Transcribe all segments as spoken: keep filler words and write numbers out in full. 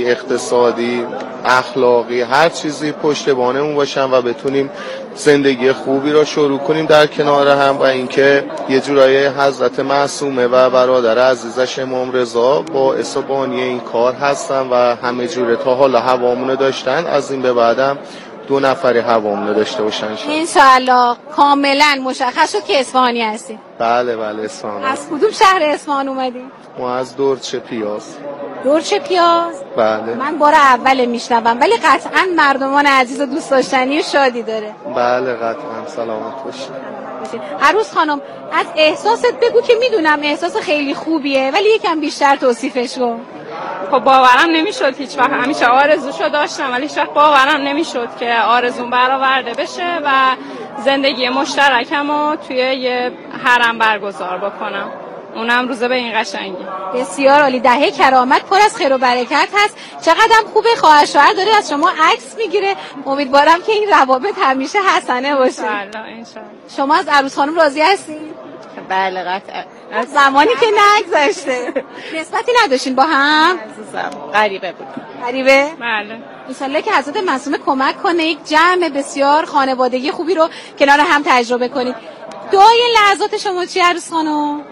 اقتصادی، اخلاقی، هر چیزی پشتیبانمون باشن و بتونیم زندگی خوبی رو شروع کنیم در کنار هم. و اینکه یه جورایی حضرت معصومه و برادر عزیزش امام رضا باعث و بانی این کار هستن و همه جوره تا حالا هوامونو داشتن، از این به بعدم دو نفری هوامونو داشته باشن انشاءالله. کاملا مشخص شد که اصفهانی هستی. بله بله اصفهانی. از کدوم شهر اصفهان اومدی؟ ما از دورچه پیاز. دورچه پیاز؟ بله. من بار اول میشنوم، ولی قطعا مردمان عزیز و دوست داشتنی و شادی داره. بله قطعا. سلامت باشید. عروس خانم از احساست بگو که میدونم احساس خیلی خوبیه، ولی یکم بیشتر توصیفش کن. خب باورم نمیشد هیچ وقت، همیشه آرزوشو داشتم ولی هیچ وقت باورم نمیشد که آرزوم برآورده بشه و زندگی مشترکمو توی یه حرم برگزار بکنم، اونم روزه به این قشنگی. بسیار عالی. دهه کرامت پر از خیر و برکت هست. چقدرم خوبه خواهر شوهر داره از شما عکس میگیره. امیدوارم که این روابط همیشه حسنه باشه. انشالله انشالله. شما از عروس خانم راضی هستین؟ بله قطعا. از زمانی که نگذشته نسبتی نداشتین با هم؟ عزیزم غریبه بود. غریبه؟ بله. انشالله که حضرت معصومه کمک کنه یک جمع بسیار خانوادگی خوبی رو کنار هم تجربه کنید. دعای لحظات شما چی عروس خانم؟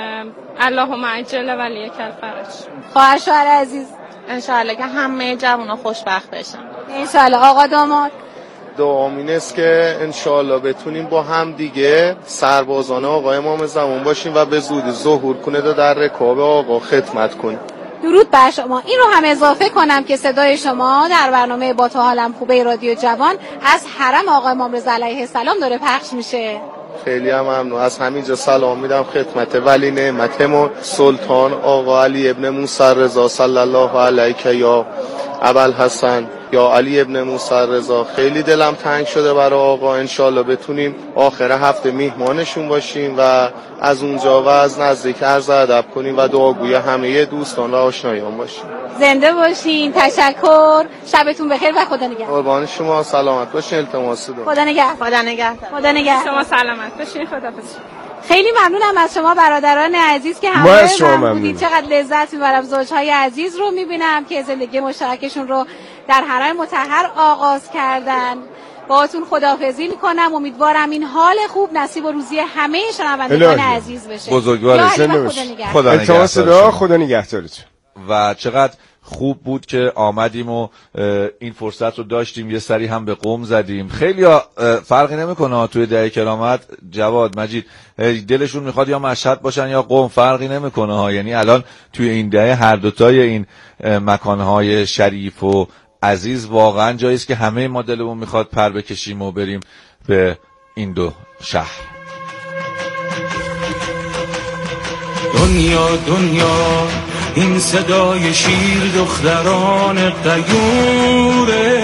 اللهم عجل ولیک الفرج. خواهر شوهر عزیز انشالله که همه جوونا خوشبخت بشن. انشالله. آقا داماد دعام این است که انشالله بتونیم با هم دیگه سربازان آقای امام زمان باشیم و به زودی ظهور کنه و در رکاب آقا خدمت کنیم. درود بر شما. این رو هم اضافه کنم که صدای شما در برنامه با تو حالم خوبه رادیو جوان از حرم آقا امام رضا علیه السلام داره پخش میشه. خیلی هم ممنون. از همینجا سلام میدم خدمت ولی نعمتمون سلطان آقا علی ابن موسی رضا صلی الله علیه یا ابوالحسن یا علی ابن موسی رضا. خیلی دلم تنگ شده برای آقا. انشالله بتونیم آخر هفته میهمانشون باشیم و از اونجا و از نزدیک عرض ادب کنیم و دعاگوی همه دوستان و آشنایان باشیم. زنده باشین. تشکر. شبتون بخیر و خدا نگهدار. قربان شما. سلامت باشین. التماس دارم. خدا نگهدار. خدا نگهدار. خدا نگهدار. شما سلامت باشین. خداحافظ. خیلی ممنونم از شما برادران عزیز که همراه من بودید. چقدر لذت میبرم زوجهای عزیز رو میبینم که زندگی مشترکشون رو در حرم مطهر آغاز کردن. باهاتون خداحافظی میکنم. امیدوارم این حال خوب نصیب و روزی همه شنوندگان عزیز بشه. بزرگوارش نمیشه. خدا نگهدار. خدا نگهدارتون. و چقدر خوب بود که آمدیم و این فرصت رو داشتیم، یه سری هم به قم زدیم. خیلی فرقی نمیکنه توی دهه کرامت. جواد مجید دلشون میخواد یا مشهد باشن یا قم، فرقی نمیکنه ها. یعنی الان توی این دهه هر دوتای این مکانهای شریف و عزیز واقعا جایی است که همه ما دلمون میخواد پر بکشیم و بریم به این دو شهر. دنیا دنیا این صدای شیر دختران غیوره.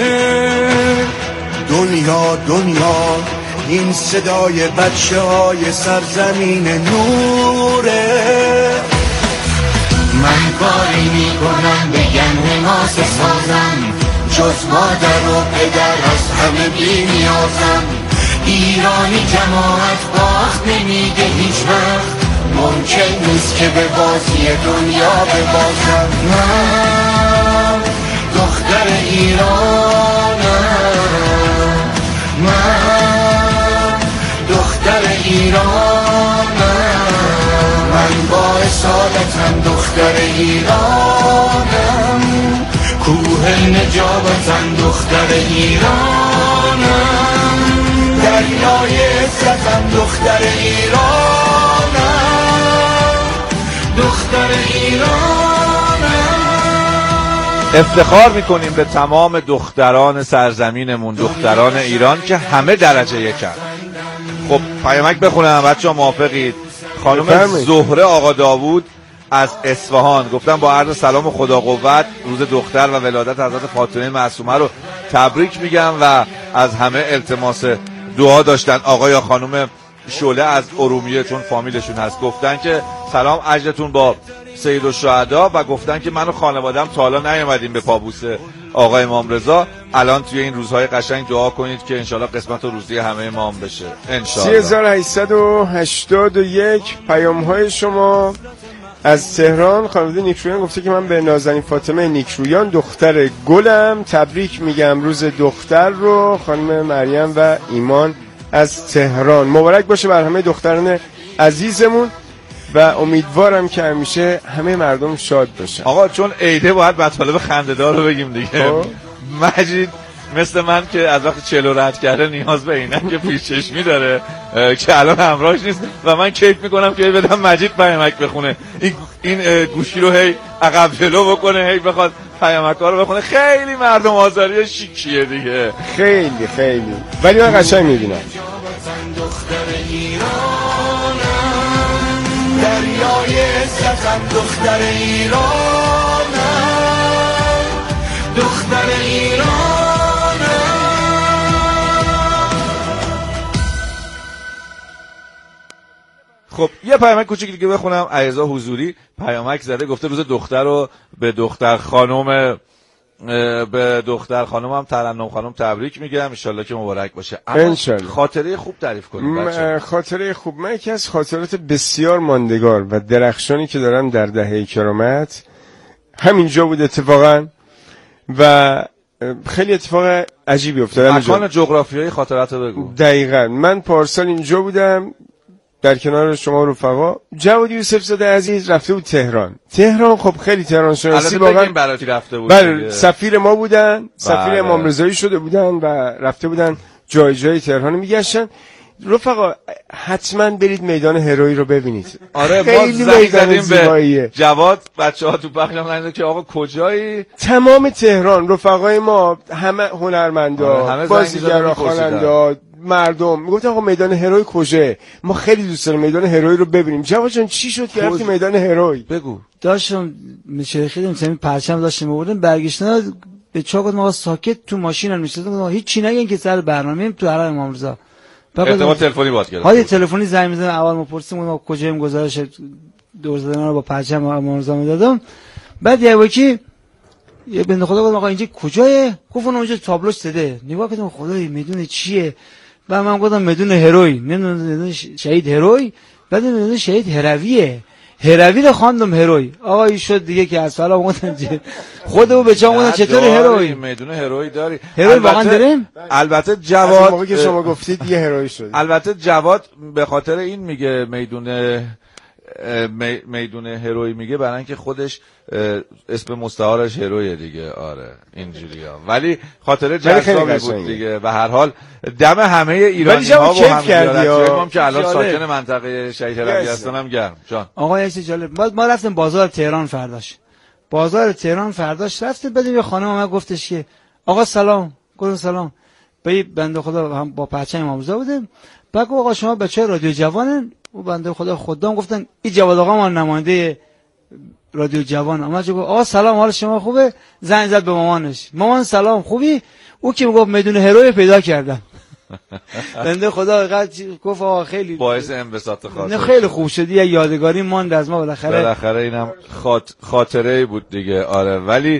دنیا دنیا این صدای بچه های سرزمین نوره. من کاری میکنم بگن حماس سازم، جز مادر و پدر از همه بی نیازم. ایرانی جماعت باخت نمیده هیچ وقت، ممکن نیست که به بازی دنیا ببازم. من دختر ایرانم، من دختر ایرانم، من با اصالتم دختر ایرانم، کوه نجابتم دختر ایرانم، دریای عزتم دختر ایرانم، دختر ایرانم. افتخار میکنیم به تمام دختران سرزمینمون، دختران ایران که همه درجه یکن. خب پیامک بخونم بچه ها، موافقید؟ خانم زهره آقا داوود از اصفهان گفتن با عرض سلام و خدا قوت، روز دختر و ولادت حضرت فاطمه معصومه رو تبریک میگم و از همه التماس دعا داشتن. آقا یا خانم شعله از ارومیه، چون فامیلشون هست، گفتن که سلام اجرتون با سید الشهدا و گفتن که من و خانوادم تا حالا نیومدیم به پابوس آقا امام رضا. الان توی این روزهای قشنگ دعا کنید که انشالله قسمت و روزی همه ما هم بشه انشالله. سه هزار و هشتصد و هشتاد و یک پیام های شما از تهران خانواده نیکرویان گفته که من به نازنین فاطمه نیکرویان دختر گلم تبریک میگم روز دختر رو. خانم مریم و ایمان از تهران. مبارک باشه بر همه دختران عزیزمون و امیدوارم که همیشه همه مردم شاد باشن. آقا چون عیده باید مطالب خنده‌دار رو بگیم دیگه. مجید مثل من که از وقت چلو رد کرده نیاز به عینک که پیش چشمی داره که الان همراهش نیست و من کیف میکنم که بدم مجید پیامک بخونه، این این گوشی رو هی عقب جلو بکنه، هی بخواد پیامک‌ها رو بخونه. خیلی مردم آزاری شیکیه دیگه، خیلی خیلی، ولی من قشنگ میبینم. دختر ایرانم، دریای عزتم دختر ایرانم، دختر ایرانم. خب یه پیامک کوچیک دیگه بخونم. علیرضا حضوری پیامک زده، گفته روز دختر رو به دختر خانم به دختر خانم هم ترنم خانم تبریک میگم، ان شاءالله که مبارک باشه. انشالله. خاطره خوب تعریف کنیم بچه‌ها. خاطره خوب، من یکی از خاطرات بسیار ماندگار و درخشانی که دارم در دهه کرامت همینجا بود اتفاقا و خیلی اتفاق عجیبی افتاد. مکان جغرافیایی خاطرات رو بگو. دقیقاً من پارسال اینجا بودم در کنار شما رفقا. جواد یوسف زاده عزیز رفته بود تهران. تهران خب خیلی تهران شناسی واقعا براتی رفته بود. بله سفیر ما بودن، سفیر امام رضایی شده بودن و رفته بودن جای جای تهران میگشتن. رفقا حتما برید میدان هروی رو ببینید. آره خیلی ما میدان زیباییه. جواد بچه‌ها تو پخش هم که آقا کجایی؟ تمام تهران رفقای ما همه هنرمندا، آره بازیگرا، خوانندا، مردم میگفتن آقا میدان هروی کجاست؟ ما خیلی دوست داریم میدان هروی رو ببینیم. جواد جان چی شد که رفتی میدان هروی؟ بگو. داشتم شیخیدم سمی پرچم داشتم آوردم برگشتن به چاقت ما ساکت تو ماشینم نشستم، هیچ چی نگین که سر برنامه‌ام تو حرم امام رضا. ارتباط تلفنی باید گرفت. های تلفنی زنگ می‌زدم، اول ما پرسیدم ما کجاییم، گزارش دور زدن رو با پرچم امام رضا میدادم. بعد یه وکی یه بنده خدا گفت آقا اینجا کجایه؟ گفت اونجا تابلوش زده. نگاه کردم خدای میدون چیه؟ بعد من گفتم میدون هروی، نمیدونم شهید هروی، بعد میدون شهید هرویه. هروی رو خواندم هروی. آقا این شد دیگه که از فلا گفتم خودمو به چا گفتم چطور هروی؟ میدون هروی داری. هروی واقعا داریم؟ البته جواد موقعی که شما گفتید یه هروی شد. البته جواد به خاطر این میگه میدون می میدون هروی میگه برای اینکه خودش اسم مستعارش هرویه دیگه. آره اینجوریه، ولی خاطره جذابی بود دیگه. و هر حال دم همه ایرانی ها و هم که الان ساکن منطقه شهید هروی هستن هم گرم. جان آقا یه چیز جالب، ما ما رفتیم بازار تهران فرداش. بازار تهران فرداش رفتیم، بعد یه خانم ما گفتش که آقا سلام. گفتم سلام. به بنده خدا هم با پرچم امام رضا بودیم. بعد آقا شما بچه رادیو جوانن؟ و بنده خدا خودم گفتن این جواد آقا ما نماینده رادیو جوان. اما چه گفت آقا سلام، حال شما خوبه؟ زنگ زد به مامانش. مامان سلام خوبی؟ او که میگفت میدون هروی پیدا کردم. بنده خدا قد گفت آقا خیلی باعث انبساط خاطر نه خیلی خوب شد، یه یادگاری ماند از ما بالاخره. بالاخره اینم خاط... خاطره بود دیگه. آره ولی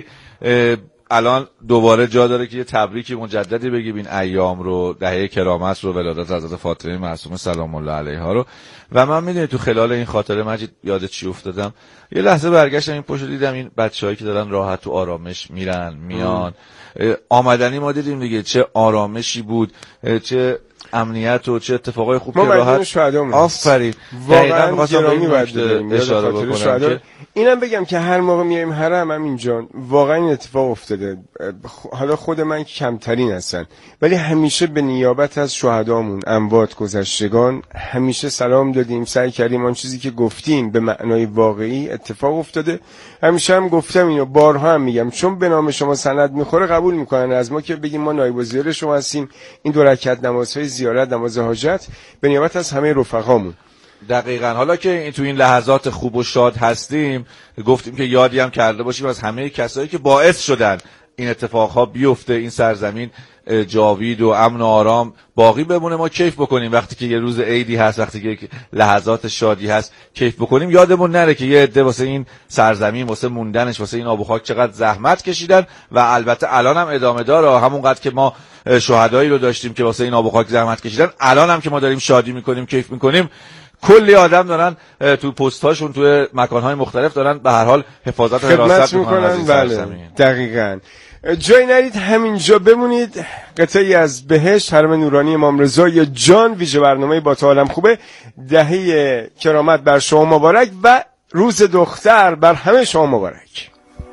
الان دوباره جا داره که یه تبریکی مجددی بگیم این ایام رو، دهه کرامت رو، ولادت حضرت فاطمه معصومه سلام الله علیها رو. و من میدونی تو خلال این خاطره مجید یاد چی افتادم؟ یه لحظه برگشتم این پشت دیدم این بچه‌هایی که دارن راحت تو آرامش میرن میان. آمدنی ما دیدیم دیگه چه آرامشی بود، چه امنیت و چه اتفاقای خوب که راحت. آفرین واقعا گرامی باید اشاره بکنم که اینم بگم که هر موقع میایم حرم هم اینجا واقعا این اتفاق افتاده. حالا خود من کمترین هستن ولی همیشه به نیابت از شهدامون، اموات، گذشتگان همیشه سلام دادیم، سعی کردیم آن چیزی که گفتیم به معنای واقعی اتفاق افتاده. همیشه هم گفتم اینو، بارها هم میگم، چون به نام شما سند میخوره قبول میکنن از ما که بگیم ما نایب وزیر شما هستیم. این دو رکعت نمازهای زیارت، نماز حاجت به نیابت از همه رفقامون. دقیقاً. حالا که این تو این لحظات خوب و شاد هستیم گفتیم که یادی هم کرده باشیم از همه کسایی که باعث شدن این اتفاقها بیفته، این سرزمین جاوید و امن و آرام باقی بمونه، ما کیف بکنیم وقتی که یه روز عیدی هست، وقتی که یک لحظات شادی هست کیف بکنیم. یادمون نره که یه عده واسه این سرزمین، واسه موندنش، واسه این آب و خاک چقدر زحمت کشیدن و البته الان هم ادامه داره. همونقدر که ما شهدایی رو داشتیم که واسه این آب و خاک زحمت کشیدن، الان هم که ما داریم شادی میکنیم، کیف میکنیم، کلی آدم دارن تو پست هاشون تو مکان های مختلف دارن به هر حال حفاظت و حراست میکنن. بله دقیقاً. جای نرید، همینجا بمونید. قطعی از بهشت حرم نورانی امام رضا یا جان ویژه برنامه با تو عالم خوبه. دهه کرامت بر شما مبارک و روز دختر بر همه شما مبارک.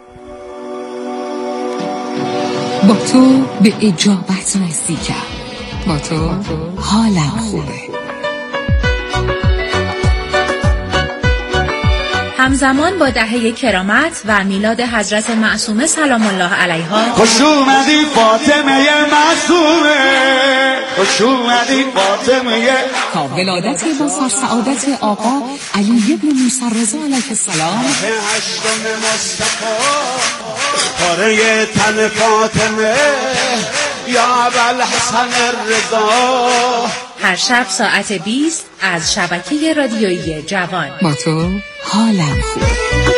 با تو به اجابت نزدیکم، با تو حالم خوبه. همزمان با دهه کرامت و میلاد حضرت معصومه سلام الله علیها، خوش اومدی فاطمه معصومه، خوش اومدی فاطمه. تا ولادت با سرسعادت آقا علی ابن موسی رضا علیه السلام، هشتم مصطفی پاره تن فاطمه یا ابوالحسن رضا. هر شب ساعت بیست از شبکه رادیویی جوان. با تو حالم خوبه.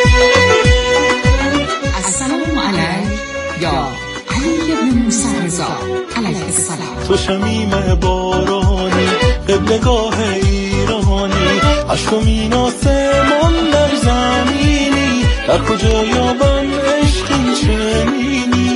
السلام علیک یا علی ابن موسی رضا علیه السلام. تو شمیم بارانی قبلگاه ایرانی، عشق آسمان در زمینی، در کجا یابم عشق این چنینی.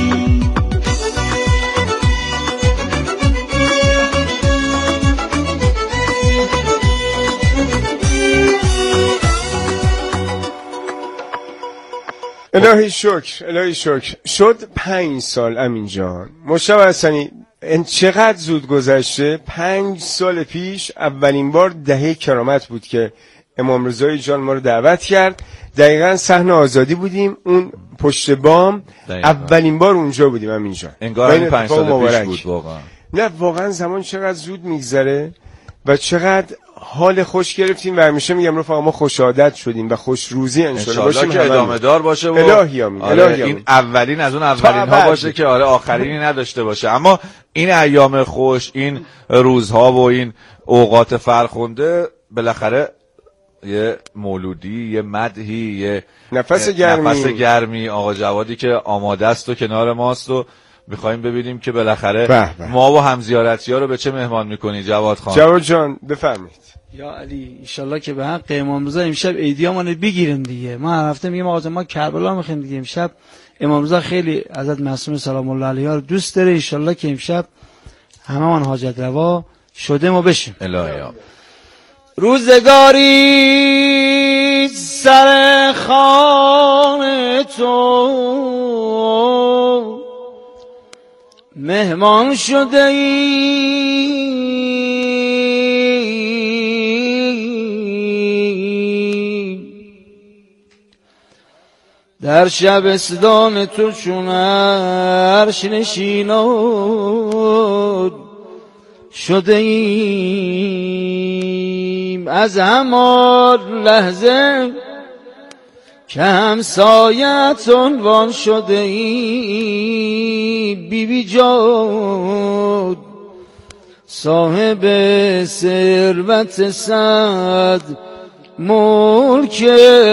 الهی شکر، الهی شکر. شد پنج سال امین جان. مشتبه حسنی چقدر زود گذشته. پنج سال پیش اولین بار دهه کرامت بود که امام رضای جان ما رو دعوت کرد. دقیقاً صحن آزادی بودیم، اون پشت بام دقیقا. اولین بار اونجا بودیم امین جان. انگار این پنج سال پیش بود واقعا. نه واقعا زمان چقدر زود میگذره و چقدر حال خوش گرفتیم و همیشه میگم رفقا ما خوش عادت شدیم و خوش روزی انشالله باشیم که ادامه دار باشه و الهی آمین. آره الهی این اولین از اون اولین ها باشه که آره آخرینی نداشته باشه. اما این ایام خوش، این روزها و این اوقات فرخنده بالاخره یه مولودی، یه مدحی، یه نفس گرمی نفس گرمی آقا جوادی که آماده است و کنار ماست و میخوایم ببینیم که بالاخره بح بح. ما و همزیارتی ها رو به چه مهمان میکنی جواد خان؟ جواد جان بفرمایید. یا علی انشالله که به حق امام رضا امشب عیدیامونو بگیریم دیگه. ما هر هفته میگیم آقا ما کربلا میخوایم دیگه. امشب امام رضا خیلی حضرت معصومه سلام الله علیها رو دوست داره. انشالله که امشب همه من حاجت روا شده ما بشیم. الهی روزگاری سر خانه تو مهمان شده ای، در شبستان تو چون عرش نشینان شده ایم. از همان لحظه که همسایت عنوان شده ای، بی بی جان صاحب ثروت صد ملک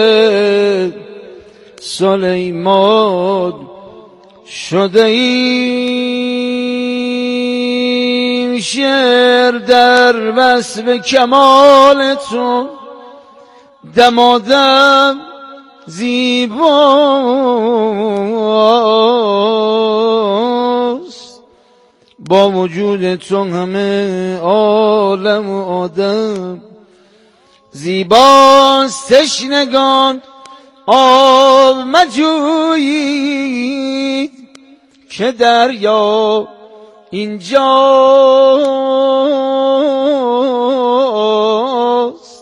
سلیمان شده ای. شعر در وصف کمال تو دمادم زیباست، با وجود تو همه عالم و آدم زیباست. تشنگان آب مجویید که دریا اینجاست،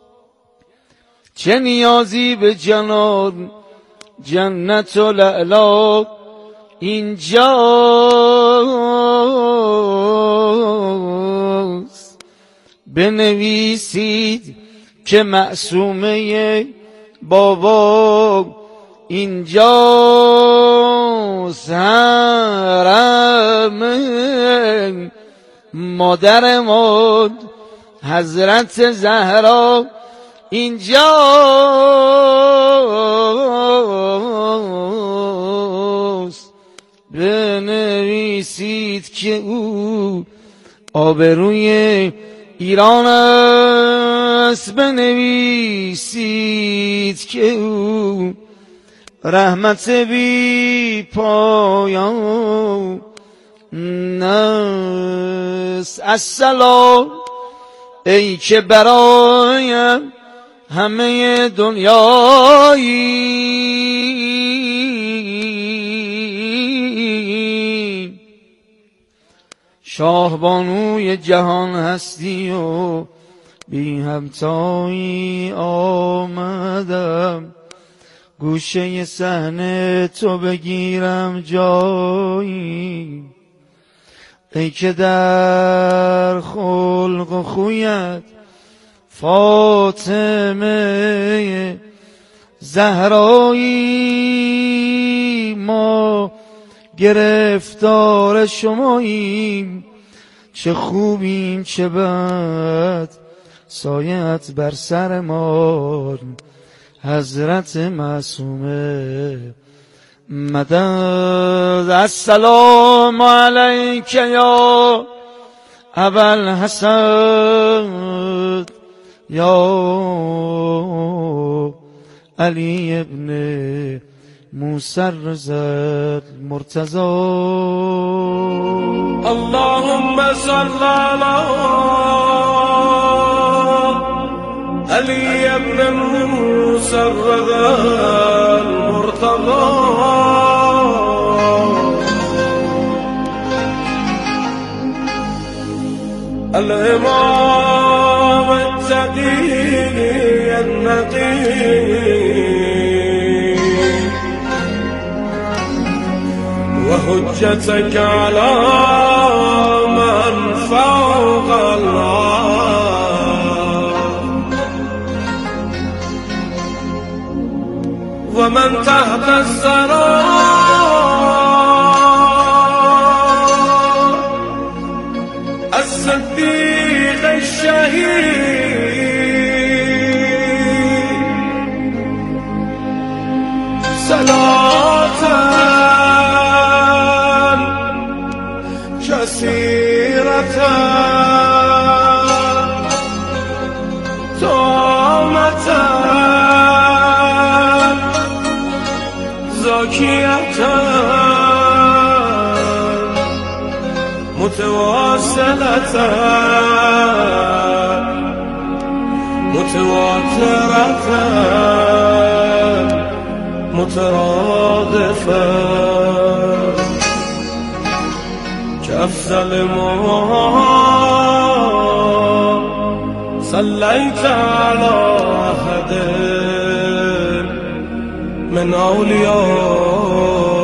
چه نیازی به جنان جنت و لعلا اینجاست. بنویسید که معصومه بابا اینجاست، حرم مادر ما حضرت زهرا اینجاست. بنویسید که او آبروی ایران است بنویسید که او رحمت بی پایان است. السلام ای که برایم همه دنیایی، شاه بانوی جهان هستی و بی همتایی آمدم، گوشه صحنه تو بگیرم جایی. ای که در خلق و خویت فاطمه زهرایی، ما گرفتار شماییم، چه خوبیم چه بد سایت بر سر ما. حضرت معصومه مدد. السلام علیک یا ابوالحسن یا علی ابن موسی الرضا المرتضی. اللهم صل علی علی ابن موسی الرضا المرتضی. الامام التقي النقي وحجتك على من فوق الأرض ومن تحت الثرى الصديق الشهيد صلاة كثيرة تامة زاكية متواصلة متواترة مترادفة كأفضل ما صليت على أحد من أولياء.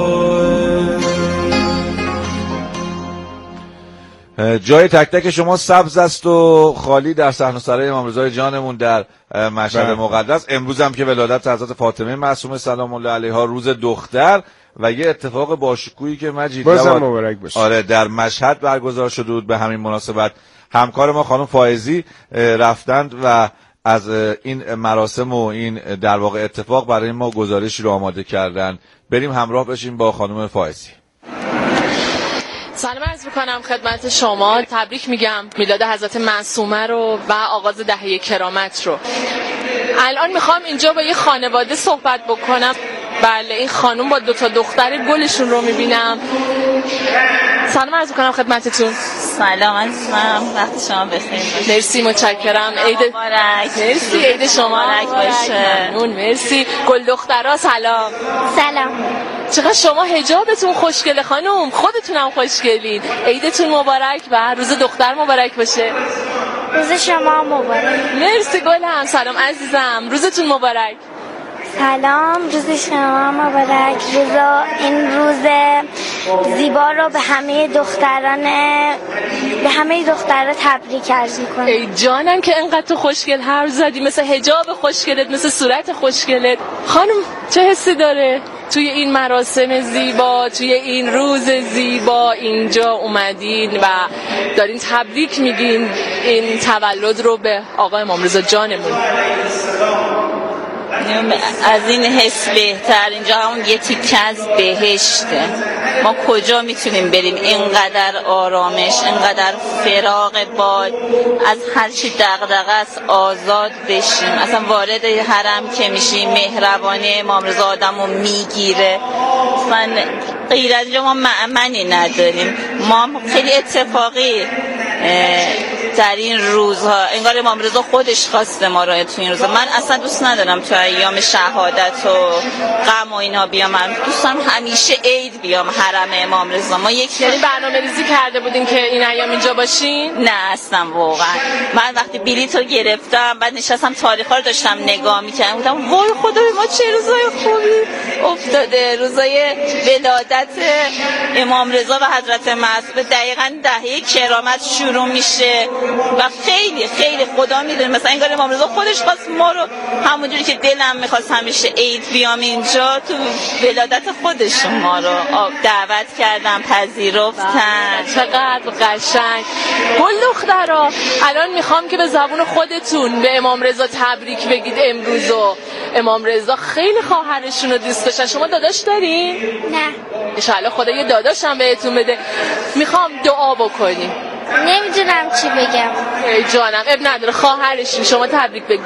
جای تک تک شما سبز است و خالی در صحن و سرای امام رضا جانمون در مشهد مقدس. امروز هم که ولادت حضرت فاطمه معصومه سلام الله علیها، روز دختر، و یه اتفاق باشکوهی که مجید مبارک باشه. آره در مشهد برگزار شده بود. به همین مناسبت همکار ما خانم فائزی رفتند و از این مراسم و این در واقع اتفاق برای ما گزارشی رو آماده کردن. بریم همراه بشیم با خانم فائزی. سلام عرض میکنم خدمت شما، تبریک میگم میلاد حضرت معصومه رو و آغاز دهه کرامت رو. الان میخوام اینجا با یه خانواده صحبت بکنم. بله، این خانم با دو تا دختر گلشون رو میبینم. سلام عرض میکنم خدمتتون. سلام عزیزم، وقت شما بخیر. مرسی، متشکرم. عید مبارک. مرسی، عید شما مبارک باشه. ممنون، مرسی. گل دخترا سلام. سلام. چقدر شما حجابتون خوشگله خانم، خودتونم خوشگلین. عیدتون مبارک و روز دختر مبارک باشه. روز شما مبارک. مرسی گلم. سلام عزیزم، روزتون مبارک. سلام، روز شما مبارک. روز این روز زیبا رو به همه دختران به همه دخترها تبریک عرض می‌کنم. ای جانم که انقدر تو خوشگل حرف زدی، مثل حجاب خوشگلت، مثل صورت خوشگلت. خانم چه حسی داره توی این مراسم زیبا، توی این روز زیبا اینجا اومدین و دارین تبریک میگین این تولد رو به آقا امام رضا جانمون؟ از این حس بهتر. اینجا همون یه تیکه از بهشته. ما کجا میتونیم بریم اینقدر آرامش، اینقدر فراغ باد، از هر چی دغدغه است آزاد بشیم. اصلا وارد حرم که میشیم مهربانی امام رضا آدمو میگیره. اصلا غیر از اینجا ما معنی نداریم. ما خیلی اتفاقی در این روزها انگار امام رضا خودش خواسته ما رو تو این روزها. من اصلا دوست ندارم تو ایام شهادت و غم و اینا بیام، من دوست دارم همیشه عید بیام حرم امام رضا. ما یک یعنی برنامه‌ریزی کرده بودین که این ایام اینجا باشین؟ نه اصلا واقعا. من وقتی بلیط رو گرفتم بعد نشستم تاریخا رو داشتم نگاه می‌کردم، گفتم وای خدای ما چه روزای خوبی افتاده. روزای ولادت امام رضا و حضرت معصومه دقیقاً دهه کرامت شروع میشه و خیلی خیلی خدا میدونه مثلا انگار امام رضا خودش خواست ما رو همونجوری که دلم میخواست همیشه عید بیام اینجا، تو ولادت خودشون ما رو دعوت کردن، پذیرفتن. چقدر قشنگ. گل دخترا الان میخوام که به زبون خودتون به امام رضا تبریک بگید امروزو. امام رضا خیلی خواهرشون رو دوست داشتن. شما داداش دارین؟ نه. ان شاءالله خدا یه داداش هم بهتون بده. میخوام دعا بکنیم. نمیدونم چی بگم. ای جانم اب نداره، خواهرشون شما تبریک بگید.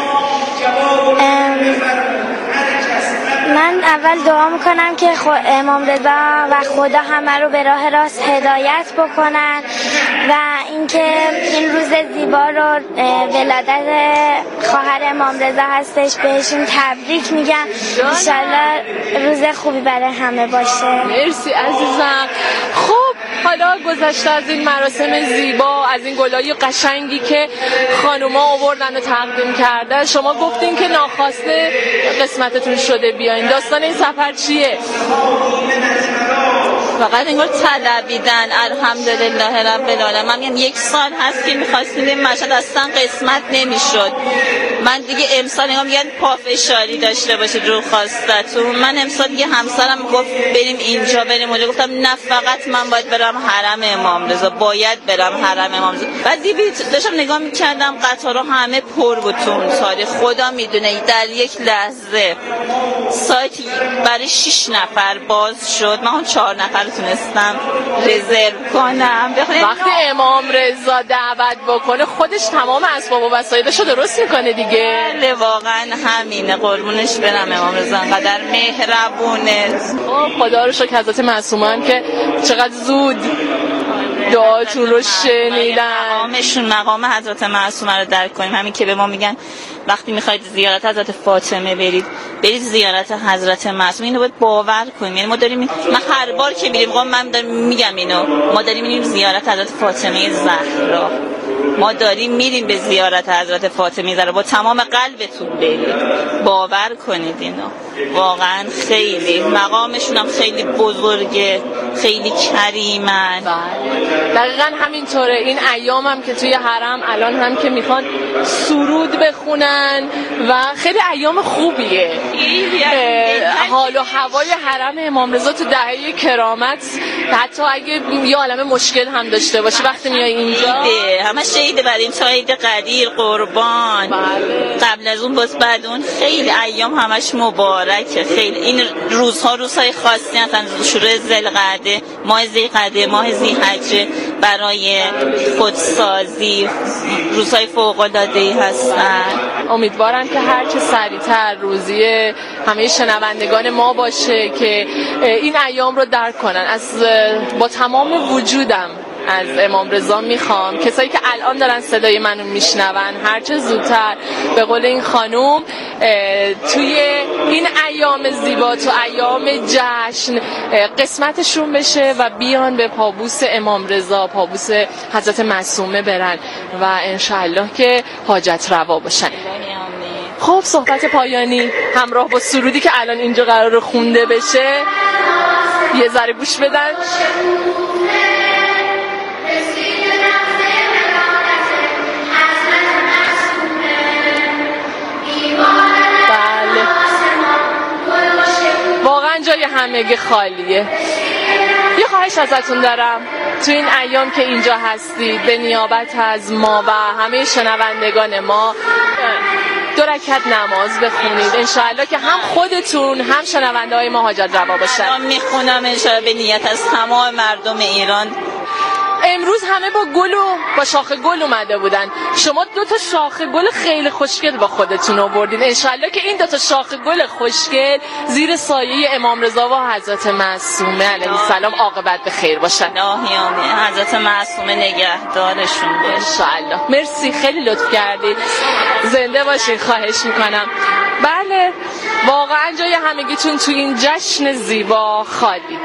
من اول دعا میکنم که امام رضا و خدا همه رو به راه راست هدایت بکنن و اینکه این روز زیبا رو ولادت خواهر امام رضا هستش بهشون تبریک میگم. انشالله روز خوبی برای همه باشه. مرسی عزیزم. خب حالا گذشته از این مراسم زیبا، از این گلای قشنگی که خانوما آوردن و تقدیم کردن، شما گفتین که ناخواسته قسمتتون شده بیاین. داستان این سفر چیه؟ فقط انگار طلبیدن. الحمدلله رب العالمین. من میگم یک سال هست که می‌خواستیم این مشهد اصلا قسمت نمی‌شد. من دیگه امسال انگار میگن پافشاری داشته باشید رو خواستتون. من امسال دیگه همسرم گفت بریم اینجا بریم اونجا، گفتم نه فقط من باید برم حرم امام رضا، باید برم حرم امام رضا. بعد دیگه داشتم نگاه می‌کردم قطارها همه پر بود تو اون تاریخ. خدا میدونه در یک لحظه سایت برای شش نفر باز شد. من اون چهار نفر تونستم رزرو کنم. وقتی امام رضا دعوت بکنه خودش تمام اسباب و وسایلشو درست میکنه دیگه. بله واقعا همینه. قربونش برم امام رضا انقدر مهربونه. خدا رو شکر حضرت معصومان که چقدر زود دعاتون رو شنیدن. مقامشون مقام حضرت معصومه رو درک کنیم. همین که به ما میگن وقتی میخواید زیارت حضرت فاطمه برید برید زیارت حضرت معصومه. اینو باید باور کنیم. یعنی ما داریم من هر بار که میریم من دارم میگم اینو، ما داریم میریم زیارت حضرت فاطمه زهرا. ما داریم میریم به زیارت حضرت فاطمه زهرا. با تمام قلبتون برید، باور کنید اینو. واقعا خیلی مقامشون هم خیلی بزرگه، خیلی کریمن. دقیقا همینطوره. این ایام هم که توی حرم الان هم که میخوان سرود بخونن و خیلی ایام خوبیه. حال و هوای حرم امام رضا تو دهه کرامت، حتی اگه یه عالمه مشکل هم داشته باشه وقتی میای اینجا همه شهیده برای این تا عید قدیر قربان. بله. قبل از اون باز بعد اون خیلی ایام همش مبارکه. خیلی این روزها روزهای خاصی هستن. شروع ذوالقعده، ماه ذوالقعده، ماه ذی‌حجه برای خودسازی روزهای فوق‌العاده‌ای هستن. امیدوارم که هر چه سریعتر روزی همه شنوندگان ما باشه که این ایام رو درک کنن. از با تمام وجودم از امام رضا میخوام کسایی که الان دارن صدای منو میشنون هر چه زودتر به قول این خانوم توی این ایام زیبا، تو ایام جشن قسمتشون بشه و بیان به پابوس امام رضا، پابوس حضرت معصومه برن و انشالله که حاجت روا باشن. خب صحبت پایانی همراه با سرودی که الان اینجا قرار خونده بشه یه ذره گوش بدن. بله واقعا جای همگی خالیه. یه خواهش ازتون دارم تو این ایام که اینجا هستید به نیابت از ما و همه شنوندگان ما دو رکعت نماز بخونید انشاءالله که هم خودتون هم شنونده های ما حاجت روا باشن. میخونم انشاءالله به نیت از تمام مردم ایران. امروز همه با گل و با شاخ گل اومده بودن، شما دو تا شاخ گل خیلی خوشگل با خودتون آوردین. انشالله که این دو تا شاخ گل خوشگل زیر سایه امام رضا و حضرت معصومه علیه السلام عاقبت به خیر باشن. الهی آمین. حضرت معصومه نگهدارشون باشه انشالله. مرسی، خیلی لطف کردید. زنده باشین، خواهش میکنم. بله واقعا جای همگیتون تو این جشن زیبا خالی.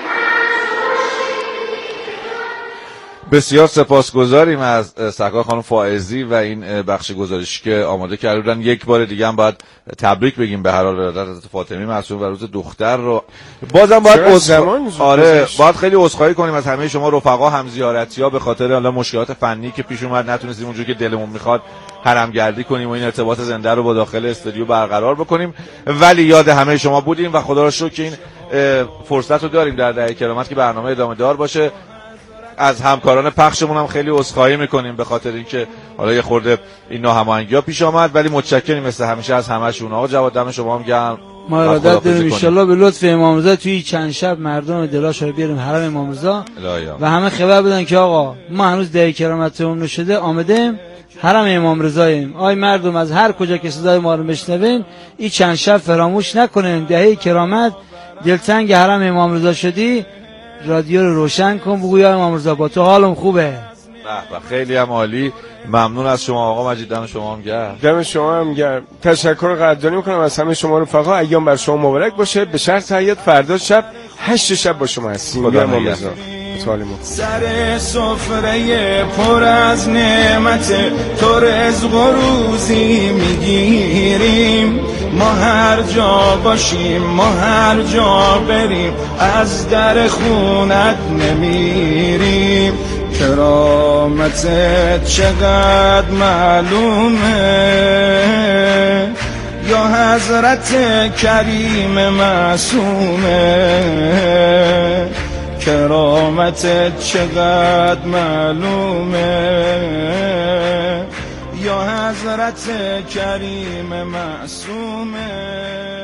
بسیار سپاسگزاریم از سرکار خانم فائزی و این بخش گزارشی که آماده کردن. یک بار دیگه هم باید تبریک بگیم به هر حال ولادت حضرت فاطمی معصومه و روز دختر رو. بازم باید عذر آره باید خیلی عذرخواهی کنیم از همه شما رفقا همزیارتی‌ها به خاطر حالا مشکلات فنی که پیش اومد، نتونستیم اونجوری که دلمون میخواد حرمگردی کنیم و این ارتباط زنده رو با داخل استودیو برقرار بکنیم، ولی یاد همه شما بودیم و خدا رو شکر که این فرصت رو داریم در دهه کرامت که برنامه ادامه دار باشه. از همکاران پخشمون هم خیلی عذرخواهی میکنیم به خاطر اینکه حالا یه خورده این ناهماهنگی‌ها پیش آمد، ولی متشکریم مثل همیشه از همه‌شون. آقا جواد دم شما هم گرم. ما ارادت داریم ان شاءالله به لطف امام رضا توی چند شب مردم دلاش رو بیاریم حرم امام رضا و همه خبر بدن که آقا ما هنوز دهه کرامتمون نشده، آمدیم حرم امام رضاییم. آی مردم از هر کجا که صدای ما رو بشنوین این چند شب فراموش نکنین، دهه کرامت دلتنگ حرم امام رضا شدی رادیو رو روشن کن بگو یا امام رضا با تو حالم خوبه. به خیلی هم عالی. ممنون از شما آقا مجید، دم شما هم گرم. دم شما هم گرم. تشکر قدردانی میکنم از همه شما رفقا. ایام بر شما مبارک باشه. به شرط حیات فردا شب هشت شب با شما هستیم. خدا امام رضا سر سفره پر از نعمت تو رزق و روزی میگیریم، ما هر جا باشیم ما هر جا بریم از در خونت نمیریم. کرامتت چقدر معلومه یا حضرت کریم معصومه، کرامتت چقدر معلومه یا حضرت کریم معصومه.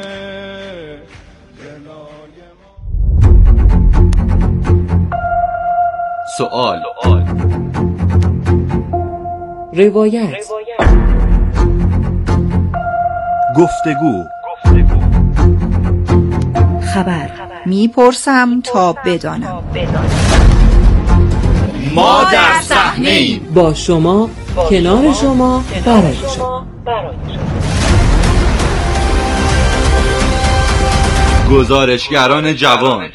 سوال روایت گفتگو خبر میپرسم تا بدانم. ما در صحنه با شما کنار شما برای شما. گزارشگران جوان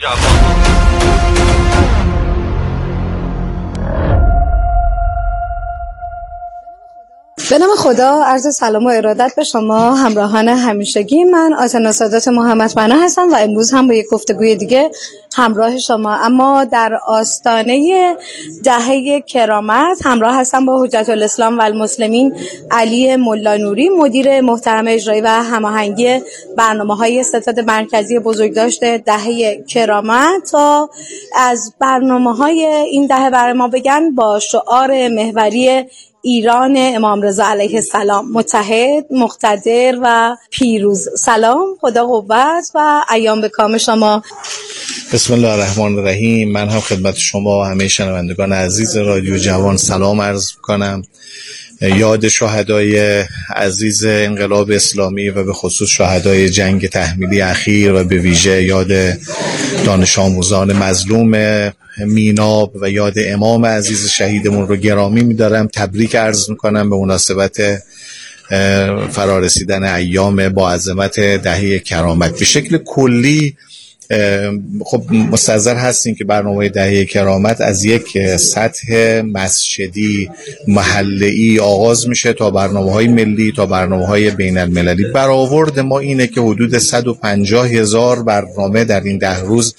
به نام خدا، عرض سلام و ارادت به شما همراهان همیشگی. من آتنا سادات محمد بنا هستم و امروز هم با یک گفتگوی دیگه همراه شما، اما در آستانه دهه کرامت همراه هستم با حجت الاسلام و المسلمین علی ملانوری، مدیر محترم اجرایی و هماهنگی برنامه‌های ستاد مرکزی بزرگداشت دهه کرامت، تا از برنامه‌های این دهه برای ما بگن با شعار محوری ایران امام رضا علیه السلام، متحد، مقتدر و پیروز. سلام، خدا قوت و ایام به کام شما. بسم الله الرحمن الرحیم. من هم خدمت شما و همه شنوندگان عزیز رادیو جوان سلام عرض کنم. یاد شهدای عزیز انقلاب اسلامی و به خصوص شهدای جنگ تحمیلی اخیر و به ویژه یاد دانش آموزان مظلوم میناب و یاد امام عزیز شهیدمون رو گرامی می‌دارم. تبریک عرض می‌کنم به مناسبت فرارسیدن ایام با عظمت دهه کرامت. به شکل کلی خب مستحضر هستیم که برنامه دهه کرامت از یک سطح مسجدی محله‌ای آغاز میشه تا برنامه‌های ملی تا برنامه‌های بین‌المللی. برآورد ما اینه که حدود صد و پنجاه هزار برنامه در این ده روز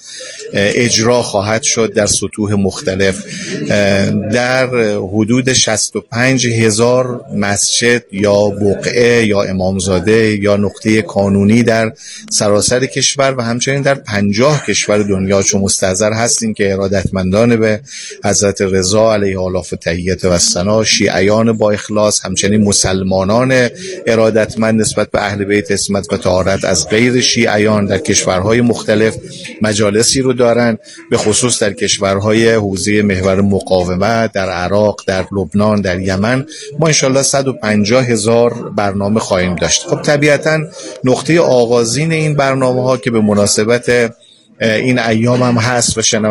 اجرا خواهد شد در سطوح مختلف. در حدود شصت و پنج هزار مسجد یا بقعه یا امامزاده یا نقطه کانونی در سراسر کشور و همچنین در پنجاه کشور دنیا چون مستحضر هستیم که ارادتمندان به حضرت رضا علیه آلاف و تحیت و ثنا، شیعیان با اخلاص، همچنین مسلمانان ارادتمند نسبت به اهل بیت عصمت و طهارت از غیر شیعیان در کشورهای مختلف مجالسی رو دارن، به خصوص در کشورهای حوزه محور مقاومت، در عراق، در لبنان، در یمن. ما انشالله صد و پنجاه هزار برنامه خواهیم داشت. خب طبیعتاً نقطه آغازین این برنامه ها که به مناسبت این ایام هم هست و شنوندگان